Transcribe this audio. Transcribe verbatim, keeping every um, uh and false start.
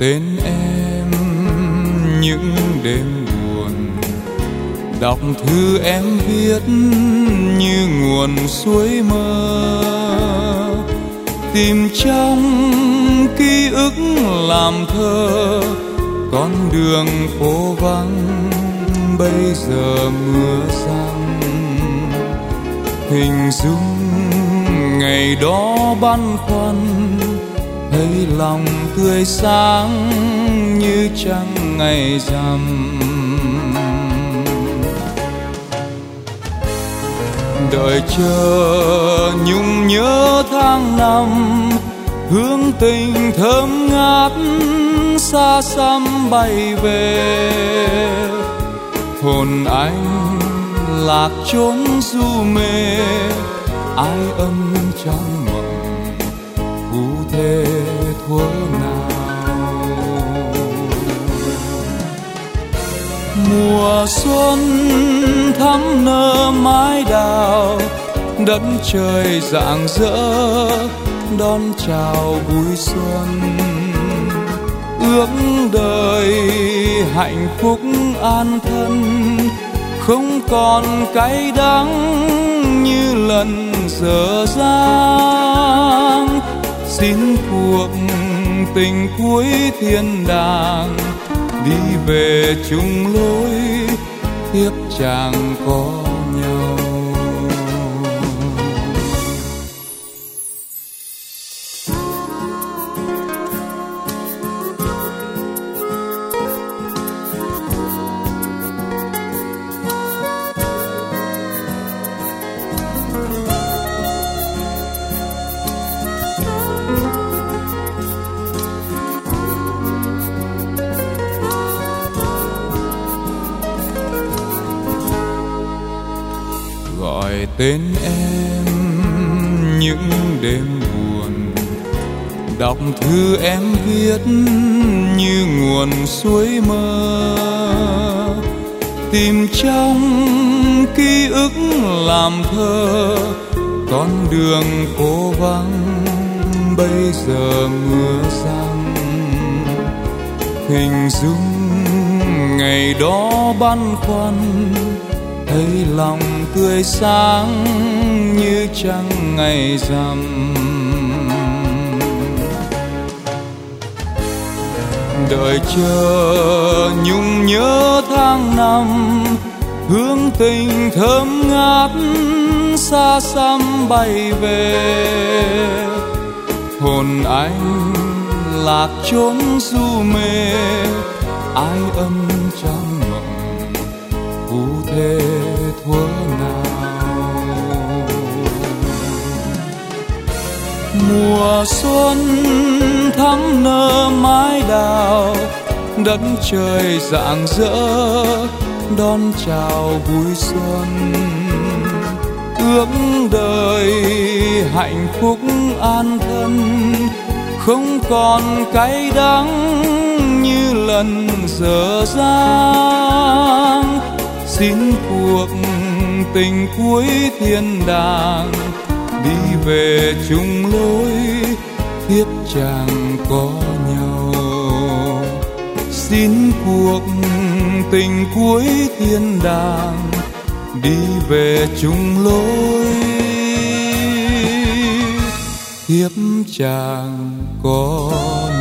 tên em những đêm buồn, đọc thư em viết như nguồn suối mơ, tìm trong ký ức làm thơ con đường phố vắng bây giờ mưa giăng. Hình dung ngày đó băn khoăn, thấy lòng tươi sáng như trăng ngày rằm. Đợi chờ nhung nhớ tháng năm, hương tình thơm ngát xa xăm bay về. Hồn anh lạc trốn du mê, ai ân trong mộng phù thề thuở nào. Mùa xuân thắm nở mái đào, đất trời rạng rỡ đón chào vui xuân. Ước đời hạnh phúc an thân, không còn cay đắng như lần dở dang. Xin cuộc tình cuối thiên đàng, đi về chung lối tiếc chẳng có nhau. Gọi tên em những đêm buồn, đọc thư em viết như nguồn suối mơ, tìm trong ký ức làm thơ con đường phố vắng bây giờ mưa giăng. Hình dung ngày đó băn khoăn, thấy lòng tươi sáng như trăng ngày rằm. Đợi chờ nhung nhớ tháng năm, hương tình thơm ngát xa xăm bay về. Hồn anh lạc trốn du mê, ai ân trong mộng phù thề thuở nào. Mùa xuân thắm nở mái đào, đất trời rạng rỡ đón chào vui xuân. Ước đời hạnh phúc an thân, không còn cay đắng như lần dở dang. Xin cuộc tình cuối thiên đàng, đi về chung lối tiếc chẳng có nhau. Xin cuộc tình cuối thiên đàng, đi về chung lối tiếc chẳng có